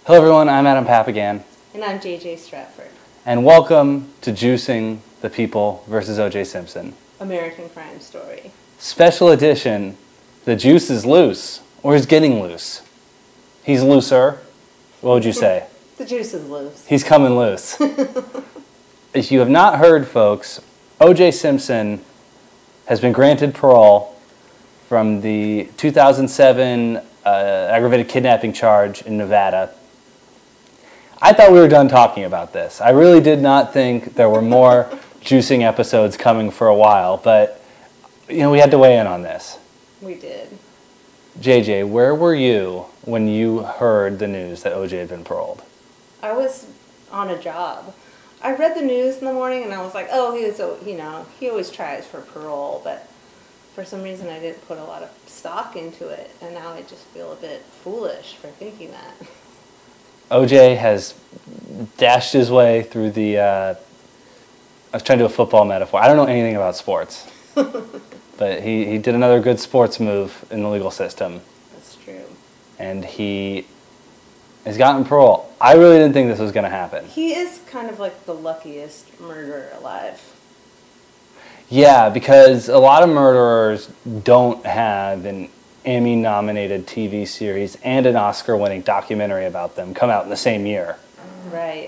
Hello everyone, I'm Adam Papagan. And I'm JJ Stratford. And welcome to Juicing the People versus O.J. Simpson. American Crime Story. Special edition, the juice is loose, or is getting loose. He's looser. What would you say? The juice is loose. He's coming loose. If you have not heard, folks, O.J. Simpson has been granted parole from the 2007 aggravated kidnapping charge in Nevada. I thought we were done talking about this. I really did not think there were more juicing episodes coming for a while, but we had to weigh in on this. We did. JJ, where were you when you heard the news that OJ had been paroled? I was on a job. I read the news in the morning and I was like, oh, he always tries for parole, but for some reason I didn't put a lot of stock into it, and now I just feel a bit foolish for thinking that. OJ has dashed his way through the, I was trying to do a football metaphor. I don't know anything about sports, but he did another good sports move in the legal system. That's true. And he has gotten parole. I really didn't think this was going to happen. He is kind of like the luckiest murderer alive. Yeah, because a lot of murderers don't have an Emmy-nominated TV series and an Oscar-winning documentary about them come out in the same year. Right.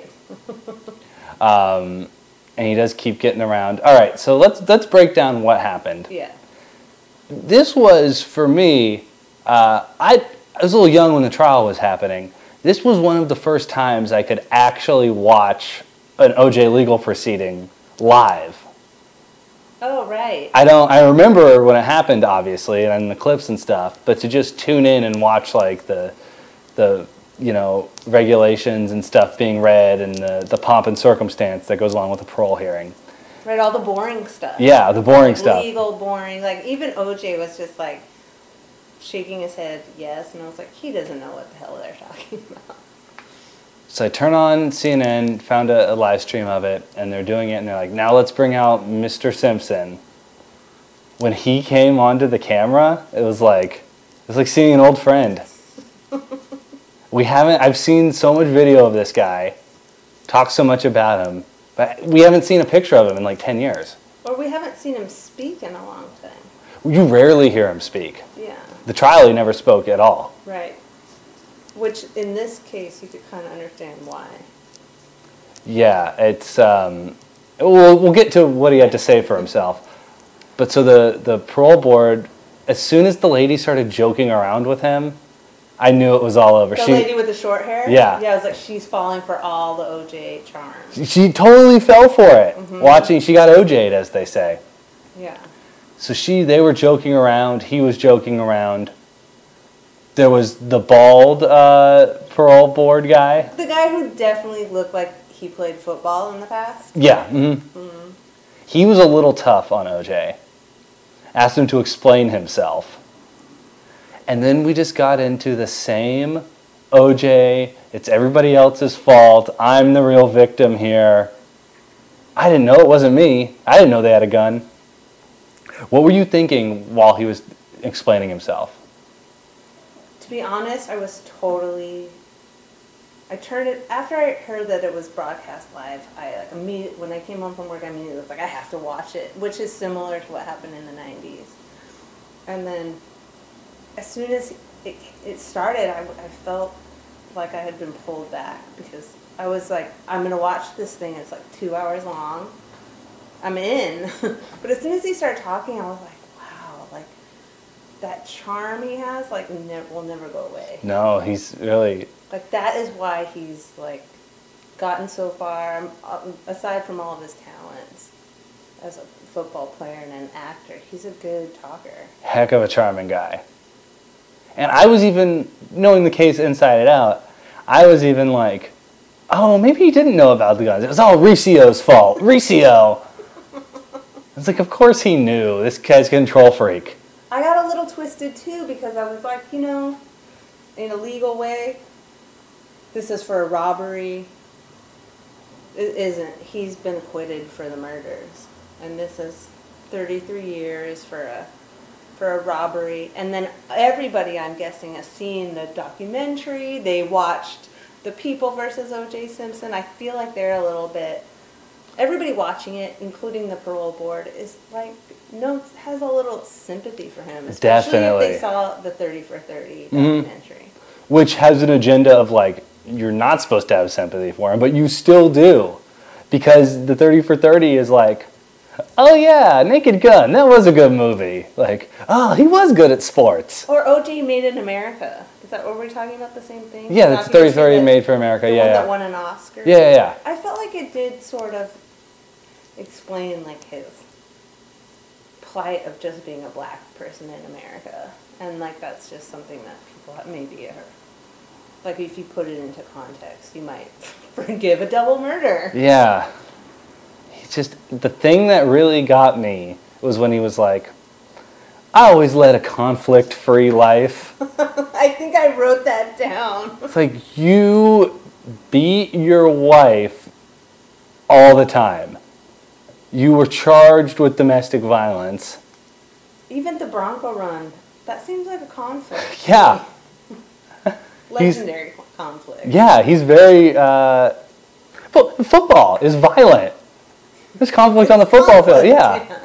And he does keep getting around. All right, so let's break down what happened. Yeah. This was, for me, I was a little young when the trial was happening. This was one of the first times I could actually watch an OJ legal proceeding live. Oh, right. I remember when it happened, obviously, and the clips and stuff, but to just tune in and watch like the regulations and stuff being read and the pomp and circumstance that goes along with the parole hearing. Right, all the boring stuff. Yeah, the boring stuff. Legal, boring. Like, even OJ was just like shaking his head yes, and I was like, he doesn't know what the hell they're talking about. So I turn on CNN, found a live stream of it, and they're doing it, and they're like, now let's bring out Mr. Simpson. When he came onto the camera, it was like seeing an old friend. I've seen so much video of this guy, talk so much about him, but we haven't seen a picture of him in like 10 years. Or we haven't seen him speak in a long time. You rarely hear him speak. Yeah. The trial, he never spoke at all. Right. Which, in this case, you could kind of understand why. Yeah, it's, we'll get to what he had to say for himself. But so the parole board, as soon as the lady started joking around with him, I knew it was all over. The lady with the short hair? Yeah. Yeah, I was like, she's falling for all the OJ charms. She totally fell for it. Mm-hmm. She got OJ'd, as they say. Yeah. So they were joking around, he was joking around. There was the bald parole board guy. The guy who definitely looked like he played football in the past? Yeah. Mm-hmm. Mm-hmm. He was a little tough on OJ. Asked him to explain himself. And then we just got into the same OJ, it's everybody else's fault, I'm the real victim here. I didn't know it wasn't me. I didn't know they had a gun. What were you thinking while he was explaining himself? To be honest, I was totally... after I heard that it was broadcast live, when I came home from work, I immediately was like, I have to watch it, which is similar to what happened in the 90s. And then, as soon as it started, I felt like I had been pulled back, because I was like, I'm going to watch this thing, it's like 2 hours long. I'm in. But as soon as he started talking, I was like, wow, like, that charm he has, like, will never go away. No, he's really... Like, that is why he's, like, gotten so far, aside from all of his talents as a football player and an actor. He's a good talker. Heck of a charming guy. And I was even, knowing the case inside and out, I was even like, oh, maybe he didn't know about the guns. It was all Ricio's fault. Ricio! It's like, of course he knew. This guy's a control freak. I got a little twisted, too, because I was like, in a legal way, this is for a robbery. It isn't. He's been acquitted for the murders. And this is 33 years for a robbery. And then everybody, I'm guessing, has seen the documentary. They watched The People versus O.J. Simpson, I feel like they're a little bit. Everybody watching it, including the parole board, is like has a little sympathy for him, especially Definitely. if they saw the 30 for 30 documentary. Which has an agenda of like, you're not supposed to have sympathy for him, but you still do. Because the 30 for 30 is like, oh yeah, Naked Gun, that was a good movie. Like, oh, he was good at sports. Or O.J. Made in America. Is that what we're talking about? The same thing? Yeah, that's 30 for 30 Made for America. The Yeah, one yeah. that won an Oscar. Yeah. I felt like it did sort of explain like his plight of just being a black person in America, and like that's just something that people maybe are like, if you put it into context, you might forgive a double murder. Yeah. He just, the thing that really got me was when he was like, I always led a conflict-free life. I think I wrote that down. It's like, you beat your wife all the time. You were charged with domestic violence. Even the Bronco Run, that seems like a conflict. Yeah. Legendary conflict. Yeah, he's very... football is violent. There's conflict on the football field, yeah.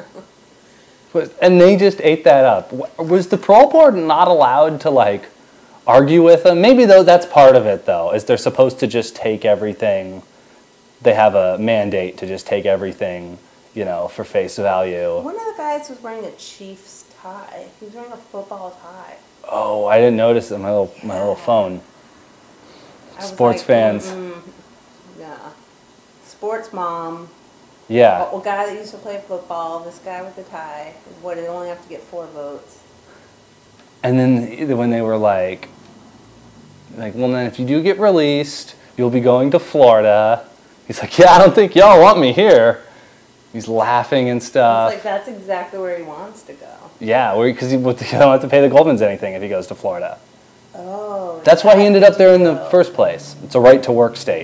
And they just ate that up. Was the parole board not allowed to, like, argue with them? Maybe, though, that's part of it, though, is they're supposed to just take everything. They have a mandate to just take everything, you know, for face value. One of the guys was wearing a Chiefs tie. He was wearing a football tie. Oh, I didn't notice it on my little phone. Sports like, fans. Yeah. Sports mom. Yeah. A guy that used to play football, this guy with the tie, would only have to get 4 votes. And then when they were like, well, then if you do get released, you'll be going to Florida. He's like, yeah, I don't think y'all want me here. He's laughing and stuff. It's like, that's exactly where he wants to go. Yeah, because he don't have to pay the Goldmans anything if he goes to Florida. Oh. That's why he ended up there in the first place. It's a right-to-work state.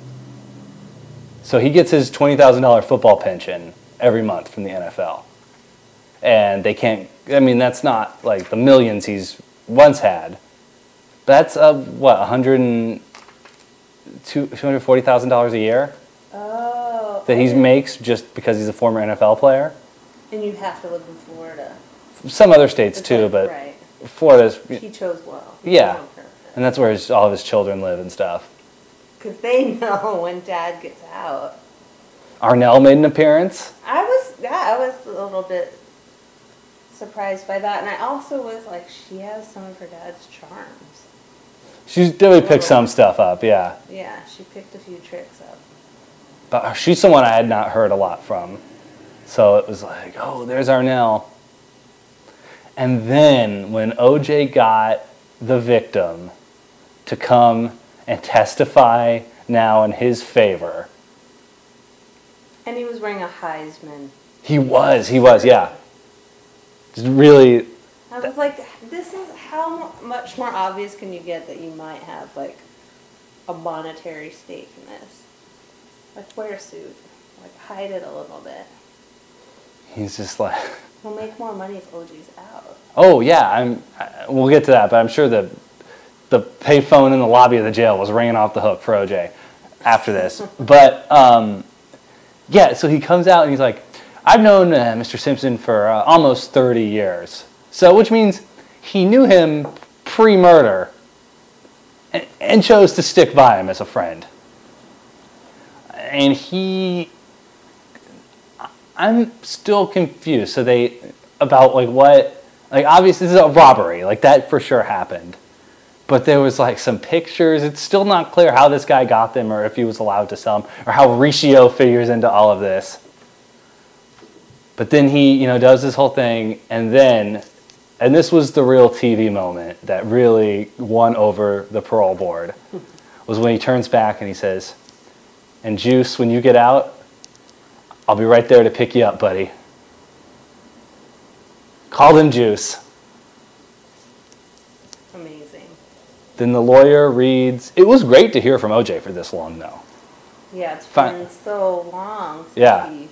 So he gets his $20,000 football pension every month from the NFL. And they can't, I mean, that's not like the millions he's once had. That's, $240,000 a year? Oh. That he makes just because he's a former NFL player? And you have to live in Florida. Some other states too, but right. Florida's... He chose well. Yeah, and that's where all of his children live and stuff. Because they know when Dad gets out. Arnell made an appearance. I was a little bit surprised by that, and I also was like, she has some of her dad's charms. She's definitely picked some stuff up, yeah. Yeah, she picked a few tricks up. But she's someone I had not heard a lot from. So it was like, oh, there's Arnell. And then when OJ got the victim to come and testify now in his favor. And he was wearing a Heisman. He was, yeah. Just really... I was like, this is how much more obvious can you get that you might have, like, a monetary stake in this? Like, wear a suit. Like, hide it a little bit. He's just like... We'll make more money if OJ's out. Oh, yeah, we'll get to that, but I'm sure the payphone in the lobby of the jail was ringing off the hook for OJ after this. But, yeah, so he comes out and he's like, I've known Mr. Simpson for almost 30 years. So, which means he knew him pre-murder and chose to stick by him as a friend. And I'm still confused. So about like what, like obviously this is a robbery, like that for sure happened. But there was like some pictures. It's still not clear how this guy got them or if he was allowed to sell them or how Riccio figures into all of this. But then he, does this whole thing and this was the real TV moment that really won over the parole board, was when he turns back and he says, and Juice, when you get out, I'll be right there to pick you up, buddy. Called him Juice. Amazing. Then the lawyer reads. It was great to hear from OJ for this long, though. Yeah, it's been so long since he...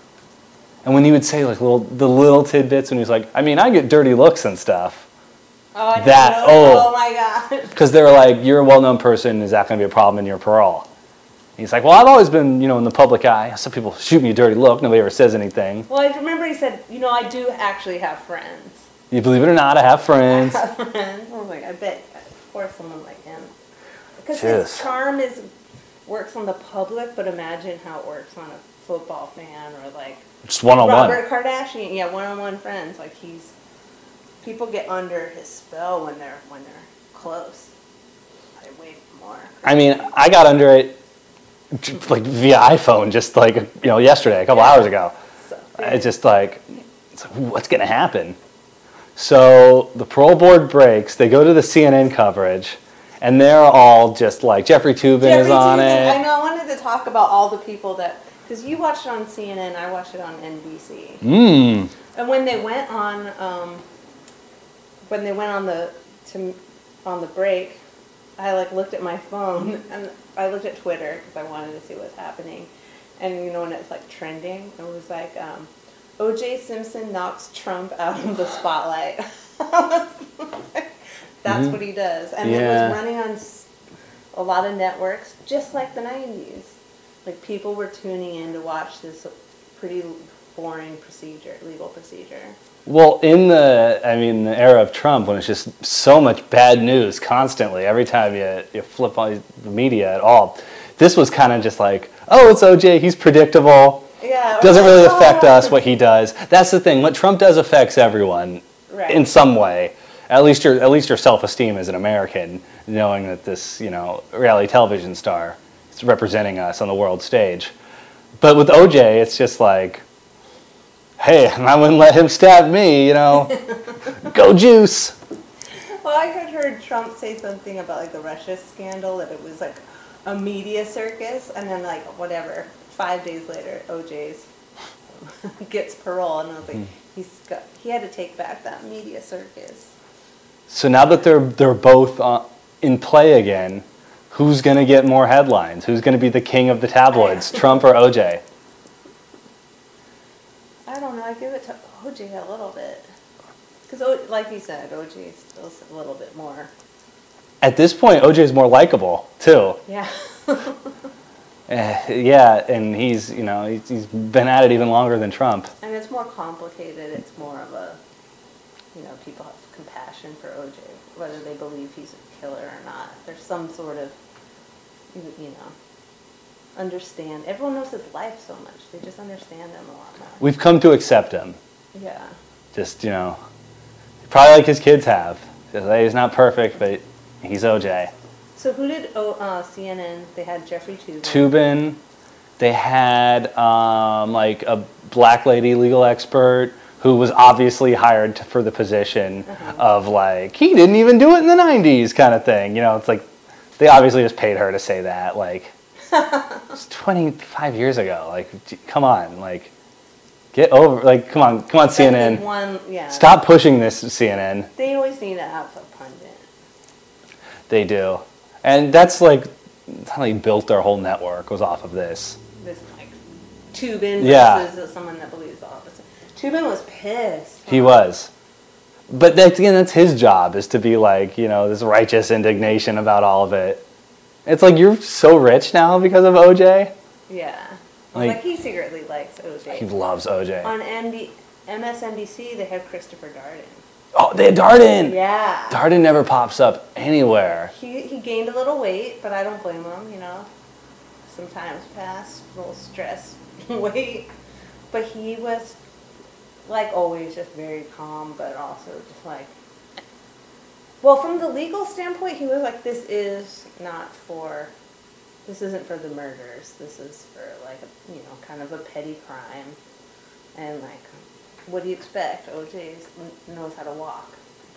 And when he would say like the little tidbits, when he was like, I mean, I get dirty looks and stuff. Oh, I didn't That, know. Oh my god. because they were like, you're a well-known person, is that going to be a problem in your parole? He's like, well, I've always been, in the public eye. Some people shoot me a dirty look. Nobody ever says anything. Well, I remember he said, I do actually have friends. You believe it or not, I have friends. I have friends. I was like, I bet, of course, someone like him. Because Jeez. his charm works on the public, but imagine how it works on a football fan or like Just one-on-one. Robert Kardashian. Yeah, one-on-one friends. Like people get under his spell when they're close. Like way more. I mean, I got under it like via iPhone just like, yesterday, a couple hours ago. So, It's just like, what's going to happen? So the parole board breaks. They go to the CNN coverage, and they're all just like, Jeffrey Toobin is on it. I know. I wanted to talk about all the people because you watched it on CNN, I watched it on NBC. And when they went on, on the break, I looked at my phone and I looked at Twitter because I wanted to see what's happening. And when it's like trending, it was like O.J. Simpson knocks Trump out of the spotlight. That's what he does. And it was running on a lot of networks, just like the 90s. Like people were tuning in to watch this pretty boring legal procedure. Well, in the era of Trump, when it's just so much bad news constantly, every time you flip on the media at all, this was kind of just like, oh, it's OJ, he's predictable. Yeah. Doesn't really affect us what he does. That's the thing. What Trump does affects everyone in some way. At least your self-esteem as an American, knowing that this reality television star is representing us on the world stage. But with OJ, it's just like, hey, I wouldn't let him stab me, Go Juice. Well, I had heard Trump say something about the Russia scandal, that it was like a media circus, and then 5 days later, OJ's gets parole, and I was like, he had to take back that media circus. So now that they're both in play again, who's going to get more headlines? Who's going to be the king of the tabloids, Trump or OJ? I don't know. I give it to OJ a little bit. Because, like you said, OJ is still a little bit more. At this point, OJ is more likable, too. Yeah. Yeah, and he's been at it even longer than Trump. And it's more complicated. It's more of a, people have compassion for OJ, whether they believe he's a killer or not. There's some sort of, understand. Everyone knows his life so much. They just understand him a lot more. We've come to accept him. Yeah. Just, probably like his kids have. He's not perfect, but he's OJ. So who did CNN? They had Jeffrey Toobin. Toobin. They had a black lady legal expert who was obviously hired for the position of he didn't even do it in the 90s kind of thing. It's like they obviously just paid her to say that. It's 25 years ago. Come on. Get over. Come on, CNN. Stop pushing this, CNN. They always need to have a pundit. They do. And that's how they built their whole network, was off of this. This Toobin versus someone that believes the opposite. Toobin was pissed. He was. But that's his job, is to be this righteous indignation about all of it. It's you're so rich now because of OJ. Yeah. He secretly likes OJ. He loves OJ. On MSNBC, they had Christopher Darden. Oh, they had Darden. Yeah. Darden never pops up anywhere. He gained a little weight, but I don't blame him, Sometimes past, a little stress weight. But he was, always just very calm, but also just well, from the legal standpoint, he was this isn't for the murders. This is for kind of a petty crime. And what do you expect? OJ knows how to walk.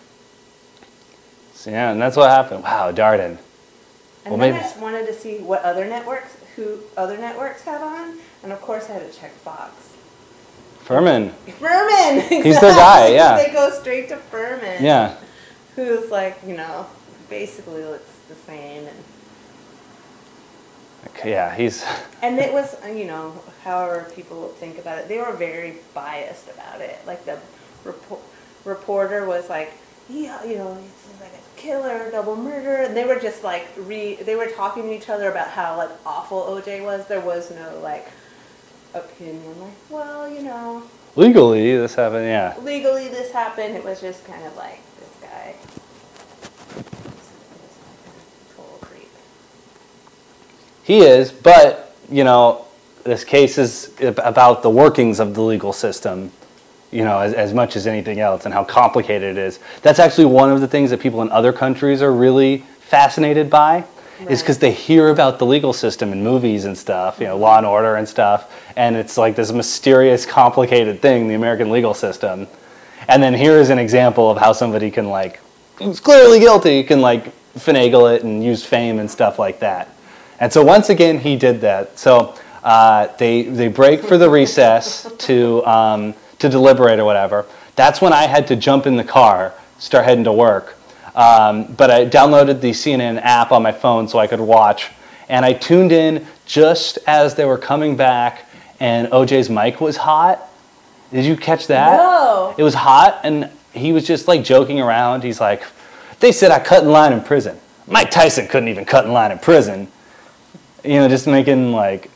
So, yeah, and that's what happened. Wow, Darden. And then I just wanted to see what other networks had on, and of course I had to check Fox. Furman. Exactly. He's the guy, yeah. They go straight to Furman. Yeah. Who's basically looks the same. And yeah, he's... And it was, however people think about it, they were very biased about it. The reporter was he's like a killer, double murder, and they were just like they were talking to each other about how like awful OJ was. There was no like opinion, like, well, Legally, this happened, yeah. legally this happened. It was just kind of like this guy. Total creep. He is, but, this case is about the workings of the legal system, as much as anything else, and how complicated it is. That's actually one of the things that people in other countries are really fascinated by, is because they hear about the legal system in movies and stuff, Law and Order and stuff, and it's like this mysterious, complicated thing, the American legal system. And then here is an example of how somebody can, who's clearly guilty, can, finagle it and use fame and stuff like that. And so once again, he did that. So they break for the recess to deliberate or whatever. That's when I had to jump in the car, start heading to work. But I downloaded the CNN app on my phone so I could watch. And I tuned in just as they were coming back and OJ's mic was hot. Did you catch that? No. It was hot and he was just joking around. He's like, they said I cut in line in prison. Mike Tyson couldn't even cut in line in prison. Just making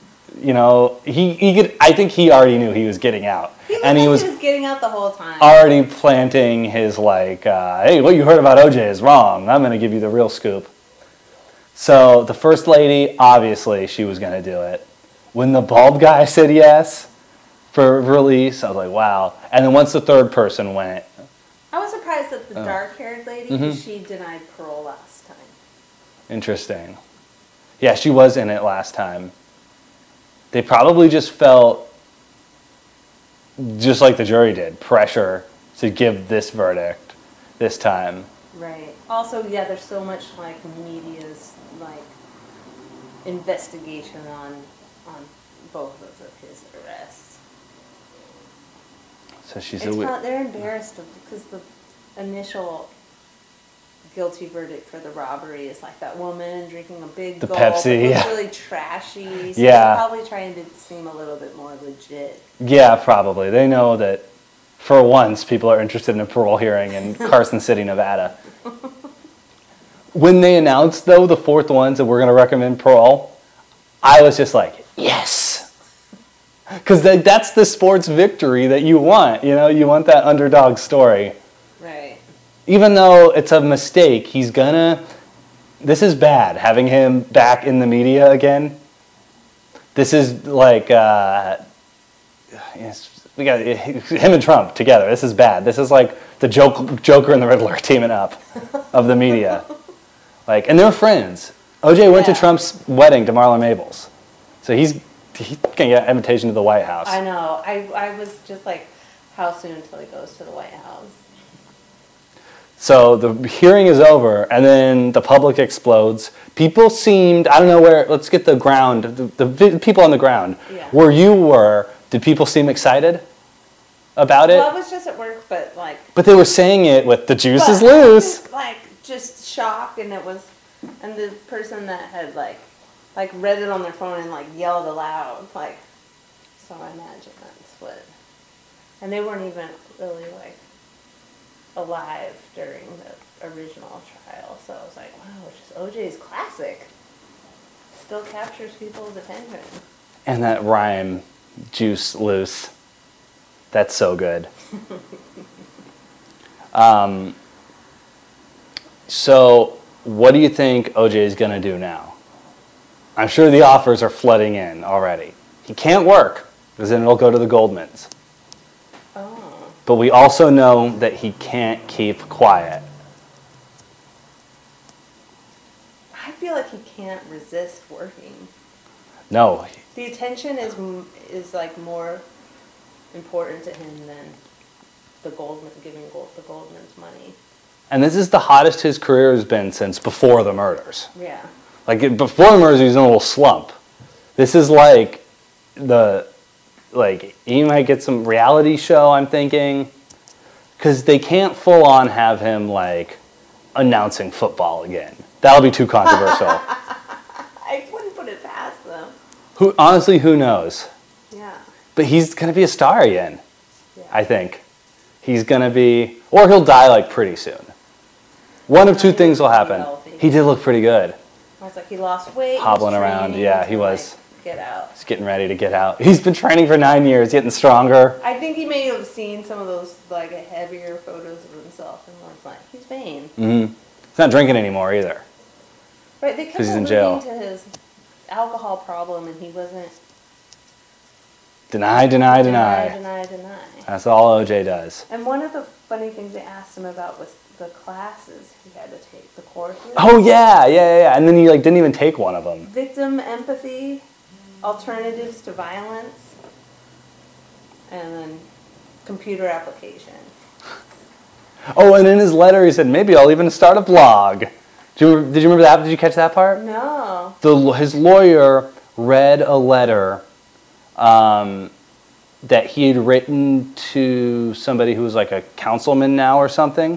he could, I think he already knew he was getting out. He was getting out the whole time. Already planting his hey, what you heard about OJ is wrong. I'm going to give you the real scoop. So the first lady, obviously, she was going to do it. When the bald guy said yes for release, I was like, wow. And then once the third person went. I was surprised that the dark-haired lady, she denied parole last time. Interesting. Yeah, she was in it last time. They probably just felt, just like the jury did, pressure to give this verdict this time. Right. Also, yeah, there's so much media's investigation on both of his arrests. So they're embarrassed because the initial guilty verdict for the robbery is that woman drinking a big the gulp. Pepsi, It was really trashy. So yeah. They're probably trying to seem a little bit more legit. Yeah, probably. They know that for once people are interested in a parole hearing in Carson City, Nevada. When they announced, though, the fourth ones that we're going to recommend parole, I was just like, yes! Because that's the sports victory that you want. You want that underdog story. Right. Even though it's a mistake, this is bad, having him back in the media again. This is we got him and Trump together. This is bad. This is like the Joker and the Riddler teaming up of the media. And they're friends. OJ went to Trump's wedding to Marla Maples. So he's going to get an invitation to the White House. I know. I was just how soon until he goes to the White House? So the hearing is over, and then the public explodes. People seemed, I don't know where, let's get the ground, the people on the ground. Yeah. Where you were, did people seem excited about it? Well, I was just at work, but But they were saying it with, the juice is loose. Just shock, and the person that had read it on their phone and yelled aloud, so I imagine that's what. And they weren't even really alive during the original trial, so I was like, wow, just OJ's classic. Still captures people's attention. And that rhyme, juice loose, that's so good. So what do you think OJ is going to do now? I'm sure the offers are flooding in already. He can't work, because then it'll go to the Goldmans. Oh. But we also know that he can't keep quiet. I feel like he can't resist working. No. The attention is more important to him than giving the Goldmans money. And this is the hottest his career has been since before the murders. Yeah. Before the murders, he was in a little slump. This is he might get some reality show, I'm thinking. Because they can't full on have him, announcing football again. That'll be too controversial. I wouldn't put it past them. Honestly, who knows? Yeah. But he's going to be a star again, Yeah. I think. He's going to be, or he'll die, pretty soon. One of two He things will looked pretty happen. healthy. He did look pretty good. I was like, he lost weight. Hobbling he was around. training Yeah, to, he was. like, get out. He's getting ready to get out. He's been training for 9 years, getting stronger. I think he may have seen some of those like heavier photos of himself and was like, he's vain. Mm-hmm. He's not drinking anymore either. Right, they kept 'Cause he's in alluding jail. to his alcohol problem, and he wasn't. Deny. Deny. That's all OJ does. And one of the funny things they asked him about was the classes he had to take, the courses. Oh yeah. And then he like didn't even take one of them. Victim empathy, alternatives to violence, and then computer application. Oh, and in his letter he said maybe I'll even start a blog. Did you remember that? Did you catch that part? No. His lawyer read a letter that he had written to somebody who was like a councilman now or something,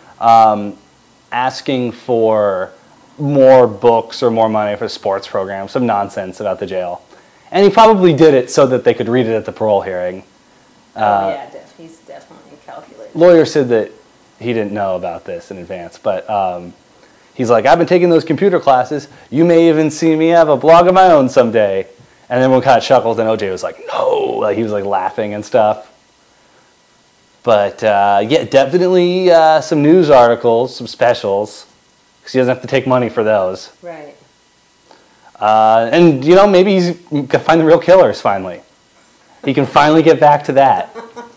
asking for more books or more money for the sports program, some nonsense about the jail. And he probably did it so that they could read it at the parole hearing. He's definitely calculated. Lawyer said that he didn't know about this in advance, but he's like, I've been taking those computer classes. You may even see me have a blog of my own someday. And then everyone kind of chuckled, and OJ was like, no. Like, he was like laughing and stuff. But yeah, definitely some news articles, some specials, because he doesn't have to take money for those. Right. And, you know, maybe he's going to find the real killers finally. He can finally get back to that.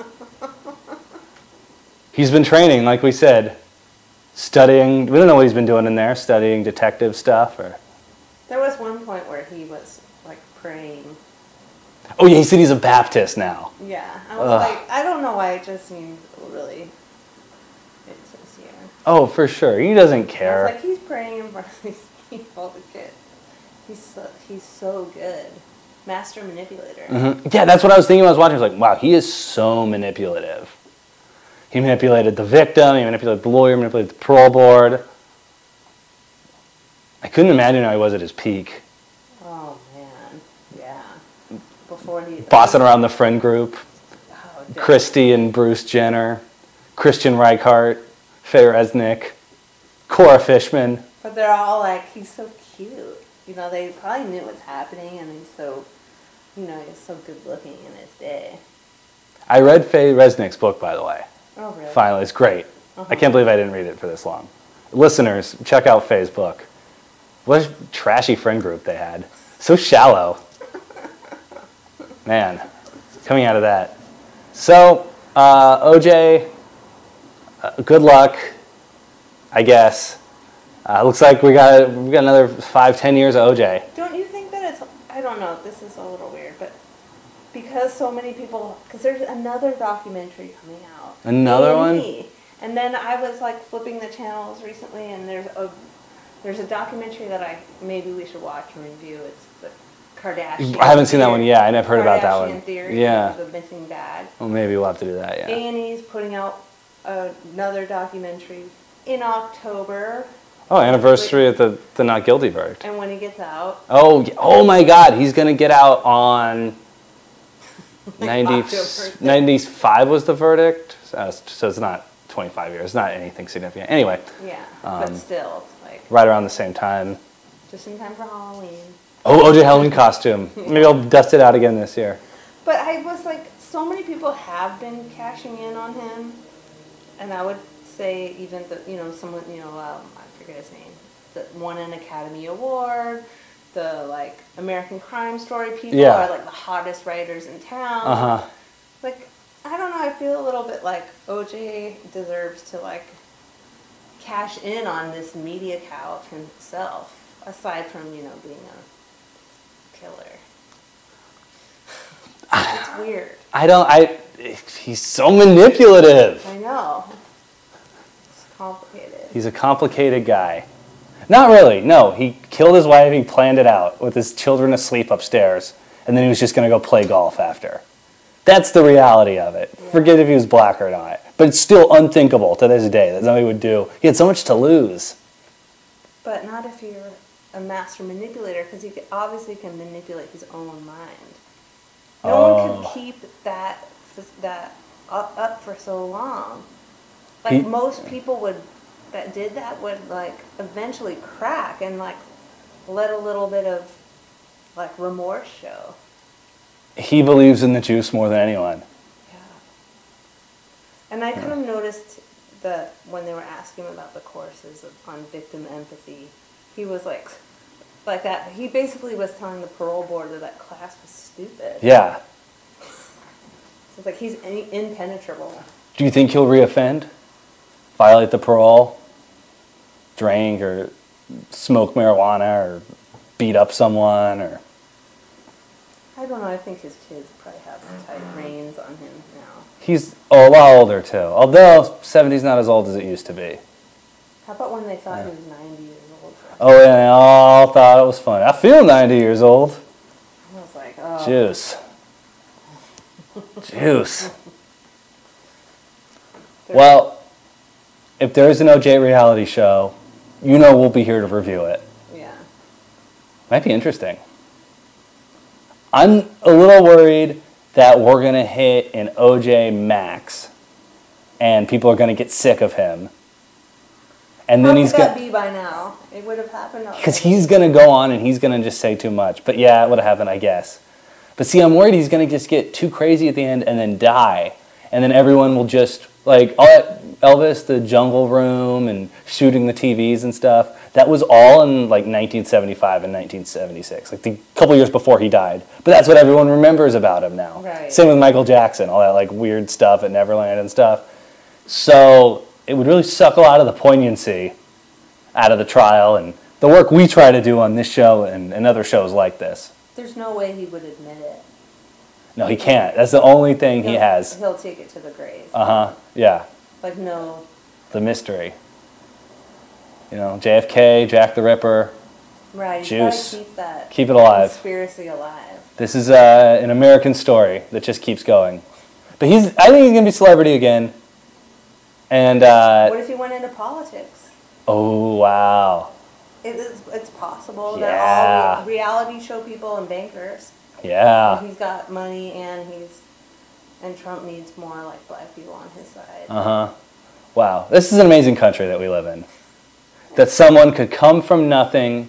He's been training, like we said, studying. We don't know what he's been doing in there, studying detective stuff. Or. There was one point where he was, like, praying. Oh, yeah, he said he's a Baptist now. Yeah. I was like, I don't know why it just seemed really insincere. Oh, for sure. He doesn't care. I was like, he's praying in front of these people to get. He's so good. Master manipulator. Mm-hmm. Yeah, that's what I was thinking when I was watching. I was like, wow, he is so manipulative. He manipulated the victim, he manipulated the lawyer, manipulated the parole board. I couldn't imagine how he was at his peak. Oh, man. Yeah. Before he... Bossing around the friend group. Oh, Christy and Bruce Jenner. Christian Reichardt. Faye Resnick. Cora Fishman. But they're all like, he's so cute. You know, they probably knew what's happening, and he's so, you know, he's so good looking in his day. I read Faye Resnick's book, by the way. Oh, really? Finally, it's great. I can't believe I didn't read it for this long. Listeners, check out Faye's book. What a trashy friend group they had. So shallow. Man, coming out of that. So, OJ, good luck, I guess. Looks like we got another 5-10 years of OJ. Don't you think that it's, I don't know, this is a little weird, but because so many people, because there's another documentary coming out. Another one? A&E. And then I was like flipping the channels recently, and there's a documentary that maybe we should watch and review. It's the Kardashian. I haven't seen that one yet. I've heard about that one. Kardashian Theory. Yeah. The missing bag. Well, maybe we'll have to do that, yeah. A&E's putting out another documentary in October. Oh, anniversary of the not guilty verdict. And when he gets out. Oh my God, he's going to get out on 95 was the verdict. So it's not 25 years. It's not anything significant. Anyway. Yeah, but still, it's like. Right around the same time. Just in time for Halloween. Oh, OJ Halloween costume. Maybe I'll dust it out again this year. But I was like, so many people have been cashing in on him. And I would say even, someone, I forget his name, that won an Academy Award, the, like, American Crime Story people are, like, the hottest writers in town. Uh-huh. Like, I don't know, I feel a little bit like OJ deserves to, like, cash in on this media cow of himself, aside from, being a killer. It's weird. He's so manipulative. I know. It's complicated. He's a complicated guy. Not really, no. He killed his wife, he planned it out with his children asleep upstairs, and then he was just going to go play golf after. That's the reality of it. Yeah. Forget if he was black or not. But it's still unthinkable to this day that somebody would do. He had so much to lose. But not if you're a master manipulator, because he obviously can manipulate his own mind. No one can keep that up for so long. Like most people would that did that would like eventually crack and like let a little bit of like remorse show. He believes in the juice more than anyone. Yeah. And I kind of noticed that when they were asking him about the courses on victim empathy, he was like that. He basically was telling the parole board that class was stupid. Yeah. So it's like he's impenetrable. Do you think he'll reoffend? Violate the parole? Drink or smoke marijuana or beat up someone or... I don't know. I think his kids probably have tight reins on him now. He's a lot older too. Although 70's not as old as it used to be. How about when they thought he was 90 years old? Oh yeah, they all thought it was funny. I feel 90 years old. I was like, oh. Juice. Juice. Well, if there is an OJ reality show, you know we'll be here to review it. Yeah. Might be interesting. I'm a little worried that we're going to hit an OJ max and people are going to get sick of him. And then he's going to be by now? It would have happened already. Because he's going to go on and he's going to just say too much. But yeah, it would have happened, I guess. But see, I'm worried he's going to just get too crazy at the end and then die. And then everyone will just, like, all that Elvis, the Jungle Room, and shooting the TVs and stuff, that was all in, like, 1975 and 1976. Like, the couple years before he died. But that's what everyone remembers about him now. Right. Same with Michael Jackson, all that, like, weird stuff at Neverland and stuff. So it would really suck a lot of the poignancy out of the trial and the work we try to do on this show and other shows like this. There's no way he would admit it. No, he can't. That's the only thing he has. He'll take it to the grave. Uh-huh, yeah. Like, no. The mystery. You know, JFK, Jack the Ripper. Right, Juice. You gotta keep that keep it alive. conspiracy alive. This is an American story that just keeps going. But I think he's going to be a celebrity again. And what if he went into politics? Oh, wow. It's possible. Yeah. They're all reality show people and bankers. Yeah. He's got money and Trump needs more like black people on his side. Uh-huh. Wow. This is an amazing country that we live in. That someone could come from nothing,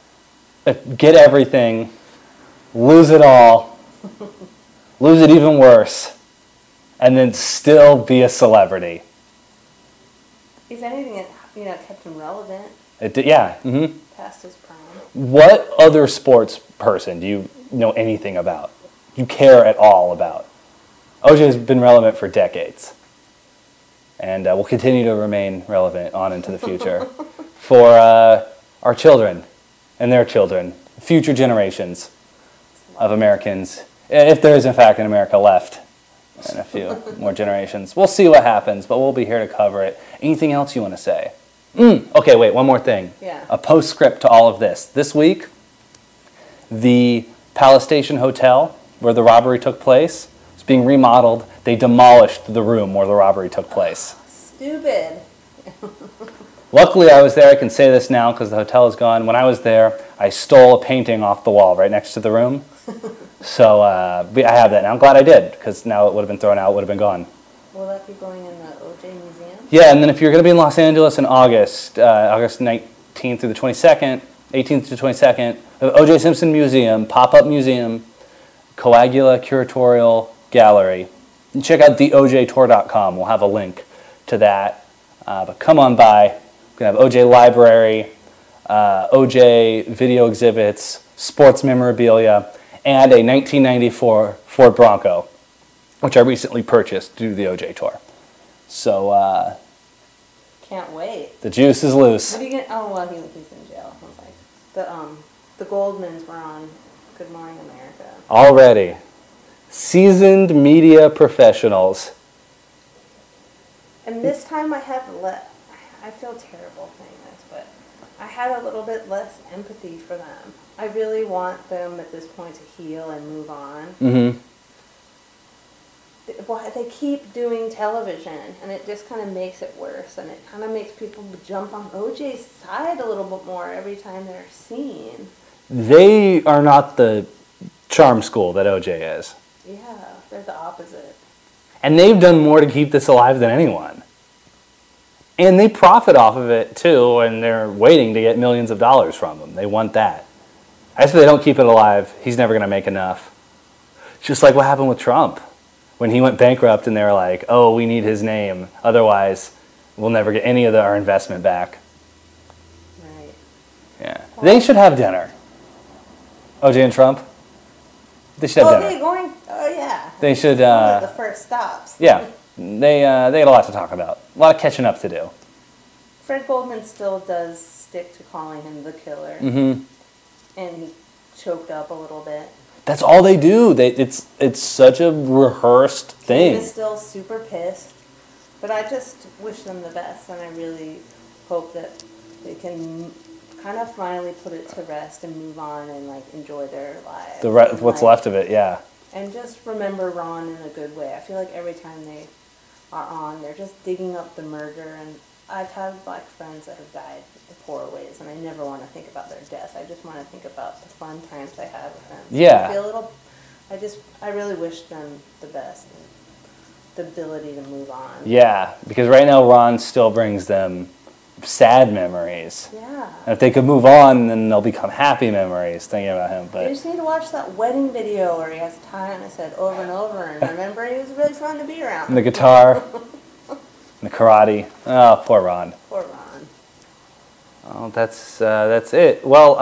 get everything, lose it all, lose it even worse, and then still be a celebrity. If anything, it kept him relevant. It did, yeah. Mm-hmm. Past his prime. What other sports person do you know anything about? You care at all about? OJ has been relevant for decades. And will continue to remain relevant on into the future for our children and their children, future generations of Americans, if there is in fact an America left and a few more generations. We'll see what happens, but we'll be here to cover it. Anything else you want to say? Okay, wait, one more thing. Yeah. A postscript to all of this. This week, the Palace Station Hotel, where the robbery took place, is being remodeled. They demolished the room where the robbery took place. Stupid. Luckily, I was there. I can say this now because the hotel is gone. When I was there, I stole a painting off the wall right next to the room. So I have that now. I'm glad I did because now it would have been thrown out, would have been gone. Will that be going in the OJ Museum? Yeah, and then if you're going to be in Los Angeles in August, August 19th through the 22nd, 18th to 22nd, the O.J. Simpson Museum, pop-up museum, Coagula Curatorial Gallery. And check out theojtour.com. We'll have a link to that. But come on by. We're going to have OJ Library, OJ video exhibits, sports memorabilia, and a 1994 Ford Bronco, which I recently purchased to do the OJ tour. So, can't wait. The juice is loose. What are you gonna? Oh well, he's in jail. I was like, the Goldmans were on Good Morning America. Already. Seasoned media professionals. And this time I feel terrible saying this, but I had a little bit less empathy for them. I really want them at this point to heal and move on. Mm-hmm. They keep doing television, and it just kind of makes it worse, and it kind of makes people jump on OJ's side a little bit more every time they're seen. They are not the charm school that OJ is. Yeah, they're the opposite. And they've done more to keep this alive than anyone. And they profit off of it too, and they're waiting to get millions of dollars from them. They want that. I guess if they don't keep it alive, he's never going to make enough. Just like what happened with Trump. When he went bankrupt and they were like, oh, we need his name. Otherwise, we'll never get any of our investment back. Right. Yeah. They should have dinner. OJ and Trump. They should have dinner. Yeah. They should. One of the first stops. Yeah. They had a lot to talk about. A lot of catching up to do. Fred Goldman still does stick to calling him the killer. Mm-hmm. And he choked up a little bit. That's all they do. It's such a rehearsed thing. He is still super pissed. But I just wish them the best, and I really hope that they can kind of finally put it to rest and move on and like enjoy their lives. What's left of it, yeah. And just remember Ron in a good way. I feel like every time they are on, they're just digging up the murder. And I've had like friends that have died in poor ways, and I never want to think about their death. I just want to think about the fun times I had with them. So Yeah. I really wish them the best and the ability to move on. Yeah, because right now Ron still brings them sad memories. Yeah. And if they could move on, then they'll become happy memories thinking about him. You But just need to watch that wedding video where he has to tie on his head over and over, and remember he was really fun to be around. and the guitar, and the karate. Oh, poor Ron. Poor Ron. Oh, that's it. Well,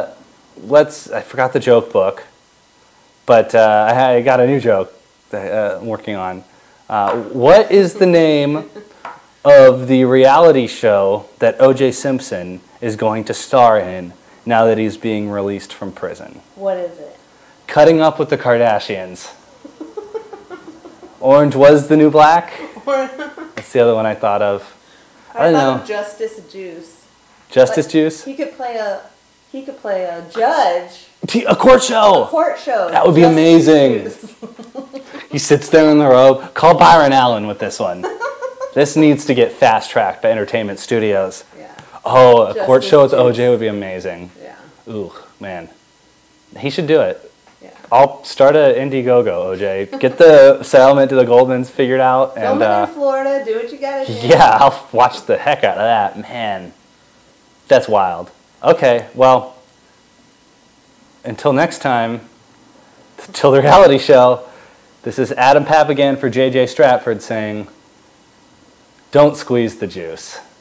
I forgot the joke book, but I got a new joke that I'm working on. What is the name of the reality show that O.J. Simpson is going to star in now that he's being released from prison? What is it? Cutting Up with the Kardashians. Orange was the new black? That's the other one I thought of. I don't know. Of Justice Juice. Justice Like, Juice? He could play a judge. A court show! A court show. That would be Justice amazing. Juice. He sits there in the robe. Call Byron Allen with this one. This needs to get fast-tracked by Entertainment Studios. Yeah. Oh, a court Justice show with Juice. OJ would be amazing. Yeah. Ooh, man. He should do it. Yeah. I'll start a Indiegogo, OJ. Get the settlement to the Goldmans figured out. Film And it in Florida. Do what you gotta do. yeah, I'll watch the heck out of that. Man, that's wild. Okay, well, until next time, till the reality show, this is Adam Papp again for JJ Stratford saying, don't squeeze the juice.